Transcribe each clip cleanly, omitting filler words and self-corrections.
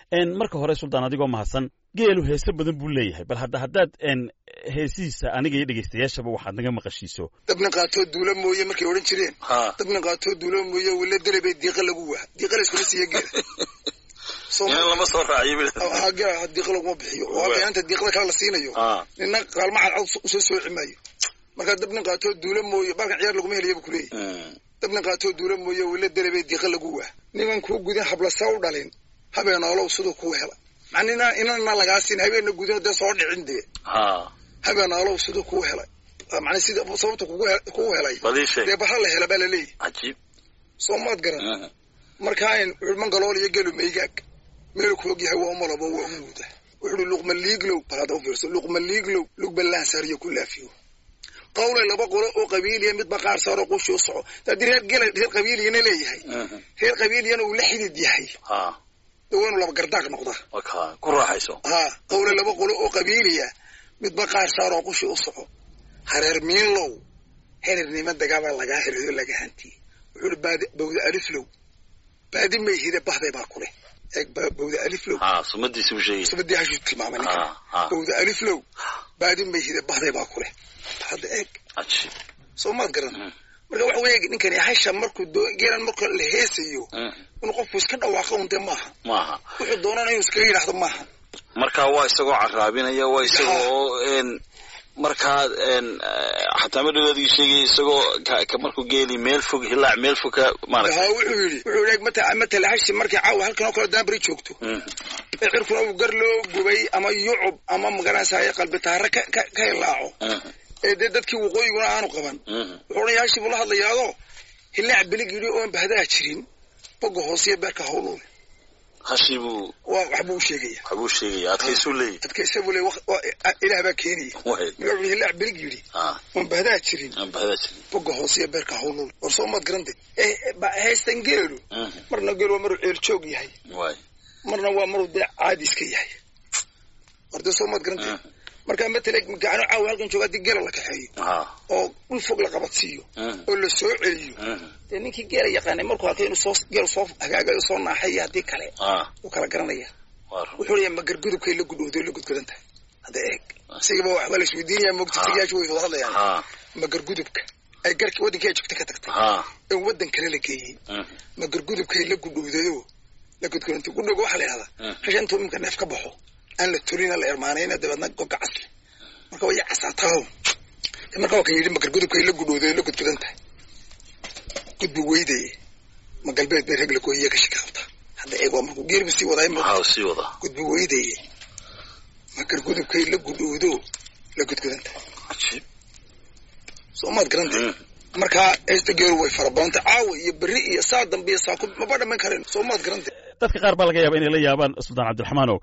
marka hore suldaan adigoo mahadsan geelu heese badan buu leeyahay bal haddaad heesihiisa aniga iyo dhegaystayaashaba waxaad naga maqashiiso dabna qaatoo duula mooye markay odhan jireen dabna qaatoo duula mooye wila delebay diiqa lagu waa diiqa la iskuma siiya geela lama soo raaciyo geela diiqa laguma bixiyo waa inta diiqada kale la siinayo nina qaalmaca cad soo sooci maayo marka dabna qaatoo duula mooye balkan ciyaar laguma helayo ku leeyahay dabna qaatoo duula mooye wila delebay diiqa lagu waa niman ku gudan habla saw dhalin habeenolow sidoo ku hela macnina inana laga siin habeena gudan dad soo dhicin de habeenolow sidoo ku hela macna sida sababta ku helay de bahal la hela balay ajiib soomad garan marka in man galool iyo gelu meeygaag meel ku og yahay waa malabo waa muuda wuxuu luqma liiglow balada u fiirso luqma liiglow luqbalaan sariyo ku laafiyo qowle laba qolo oo qabiiliye mid baqaar saaro qosh u soco tadireer reer qabiiliyana leeyahay reer qabiiliyana uu la xidid yahay dawanu laba gardaaq noqda ku raaxayso qowle laba qolo oo qabiiliya mid baqaar saaro qosh u soco hareer miinlow heernima dagaaba laga helayo laga hanti wuxuu bawda aliflow baadi meeyida bahday baa kule bawda aliflow sumadiisu sheegay sumadii hashu tilmaamay bawda aliflow baadi meeyida bahday baa kule hadda eeg soomad garan marka waxa weeye ninkani hasha markuu geelan marka la heesayo inuu qofku iska dhawaaqo unta maaha wuxuu doonanayo inuu iska yiraahdo maaha marka waa isagoo caraabinaya waa isagoo markaa xataa madhowaadii sheegay isagoo markuu geeli meel fog hilaac meel fog ka maaragtay wuxuu yidhi mata lahashi markay caawa halkan oo kale daanbari joogto cirkuna uu gar loo gubay ama yucub ama magaranaysaay qalbi taara ka hilaaco dee dadkii waqooyiguna aanu qaban wuxuu odhan yahashi buu la hadlayaadoo hilaac bilig yidhi oon bahdaa jirin boga hoosiya beerka hawluule hashibu waxbuu sheegaya adkaysuu leeyahay adkaysabuu leeyahay ilaah baa keenaya wuxuu hilaac bilig yidhi oon bahdaa jirin boga hoosiya beerka hawluule war soo maad garantay haystan geelu marna geelu waa maruu ceel joog yahay marna waa maruu dee caadi iska yahay war dee soo maad garantay marka matala gacano caawa halkan jooga hadii geela la kaxeeyo oo dhul fog la qabadsiiyo oo la soo celiyo dee ninkii geela yaqaanay markuu halka inuu geelu soo hagaagayo soo naaxaya haddii kale uu kala garanaya wuxuu leeyahay magargudubkay la gudhowdo la gudgudan tahay hadda eeg sigaba waxba la isweydiinaya moogta sigayaashu way wada hadlayaan magargudubka ay garkii waddankii ay joogta ka tagtay ee waddan kale la geeyey magargudubkay la gudhowdayo la gudgudantay gudhowga waxaa la yidhahdaa hasha intuu iminka neef ka baxo aan la tulina la irmaanayna dabeedna gobka casli marka way casaataho marka waa ka yidhi magargudubkay la gudhowday la gudgudan tahay gudbi weydaye ma galbeed bay rag la gooyiye ka shika qabta hadda eeg waa markuu geelbu sii wadaay gudbi weydaye magargudubkay la gudhowdo la gudgudan tahay soo maad garantay marka heesta geelu way fara badantay caawa iyo berri iyo saa dambe iyo saaku maba dhammayn kareen soo maad garantay dadka qaar baa laga yaaba inay la yaabaan suldaan cabdiraxmaanow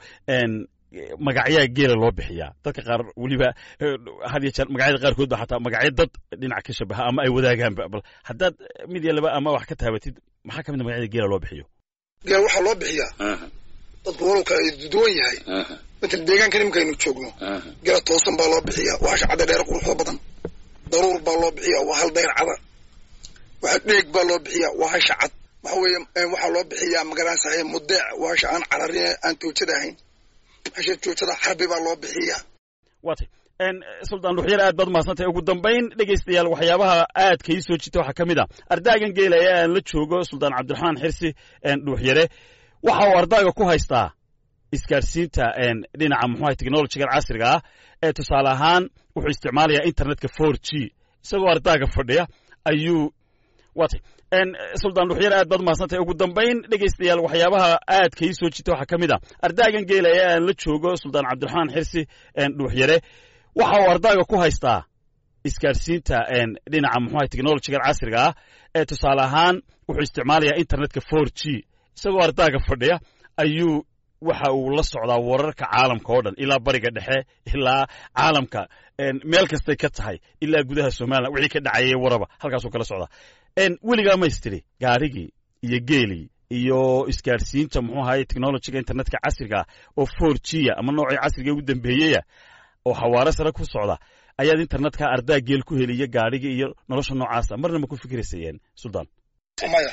magacyaa geela loo bixiyaa dadka qaar weliba had iyo jeer magacyada qaarkood ba xataa magacyo dad dhinac ka shabaha ama ay wadaagaanba bal haddaad mid iyo laba ama wax ka taabatid maxaa ka mid a magacyada geela loo bixiyo geel waxaa loo bixiyaa dadku walow kala duwan yahay matal deegaankan iminkaaynu joogno geela toosan baa loo bixiyaa waa hasha cadda dheer quruxda badan daruur baa loo bixiyaa waa hal dayr cada waxa dheeg baa loo bixiyaa waa hasha cad waxa weeye waxaa loo bixiyaa magaranaysaay mudeec waa hasha aan cararin aan toojada ahayn hasha toojada xarbi baa loo bixiyaa waatay suldaan dhuxyar aad baad mahadsantahay ugu dambayn dhegaystayaal waxyaabaha aadka ii soo jita waxaa ka mid a ardaagan geela ee aan la joogo suldaan cabdiraxmaan xirsi dhuuxyare waxa uu ardaaga ku haystaa isgaarsiinta dhinaca muxuaha technologigan casriga ah ee tusaale ahaan wuxuu isticmaalayaa internetka 4G isagoo ardaaga fadhiya ayuu waatay suldaan dhuxyar aad baad mahadsantahay ugu dambayn dhegaystayaal waxyaabaha aadka ii soo jita waxaa ka mid a ardaagan geela ee aan la joogo suldaan cabdiraxmaan xirsi dhuuxyare waxa uu ardaaga ku haystaa isgaarsiinta dhinaca muxuaha technologigan casriga ah ee tusaale ahaan wuxuu isticmaalayaa internetka 4G isagoo ardaaga fadhiya ayuu waxa uu la socdaa wararka caalamka oo dhan ilaa bariga dhexe ilaa caalamka meel kastay ka tahay ilaa gudaha Soomaaliya wixii ka dhacayay waraba halkaasuu kala socdaa weligaa ma istiri gaarigii iyo geelii iyo isgaarsiinta muxuu ahaye technologiga internetka casriga oo 4G ama noocii casriga ugu dambeeyay oo xawaare sare ku socda ayaad internetka ardaa geel ku heliya gaariga iyo nolosha noocaas marna ma ku fikiraysayeen suldaan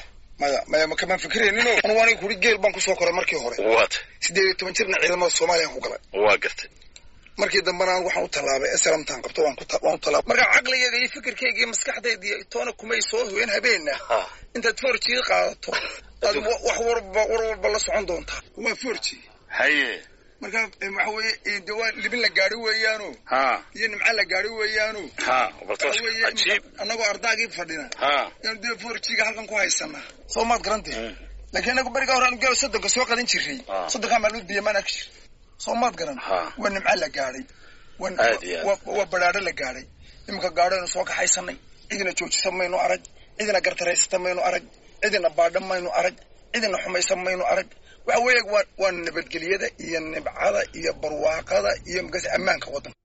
ما كمان فكرين إنه أنا وأنا يقولي جيل بانكو سوكر مركي هوري وات سيدي تمنشرنا علماء الصوماليين هو واقرت markii dambana waxaan u talaabay salaamtaan qabto waan talaab marka aqligayga iyo fikirkayga maskaxdayda toona kumay soo haween habeena inta forji qaadato wax warba la socon doonta waa forji haye marka waxa weeye dawaan libin la gaari weeyaano iyo nimca la gaari weeyaano bartosh ajiib anagoo ardaagii fadhina inuu forjiga halkan ku haysana soo maad garantay laakiin anagu bariga horaan gal saddex soo qadan jiray saddex maalmood biyamaan akshir صومات قرن ونمعلق قاري وبرادة لقاري إمك قاري نسوق حيسني إذن جوج سمينو أرج إذن قرت رئيس سمينو أرج إذن بادم ماينو أرج إذن حمي سمينو أرج وأويق وان نبت قليدة إيا نبعادة إيا برواقة إيا مقاس أمان كوطن